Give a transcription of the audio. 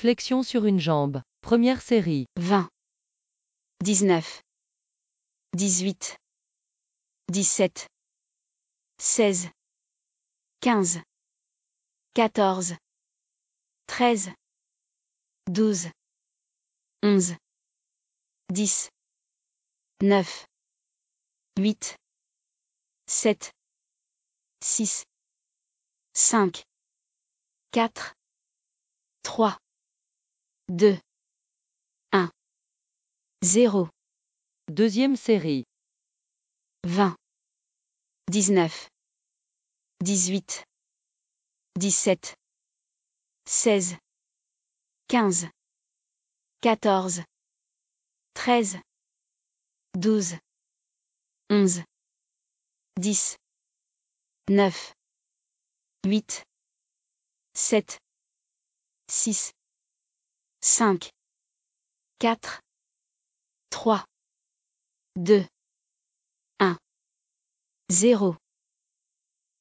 Flexion sur une jambe. Première série. 20, 19, 18, 17, 16, 15, 14, 13, 12, 11, 10, 9, 8, 7, 6, 5, 4, 3, 2, 1, 0. Deuxième série. 20, 19, 18, 17, 16, 15, 14, 13, 12, 11, 10, 9, 8, 7, 6, 5, 4, 3, 2, 1, 0.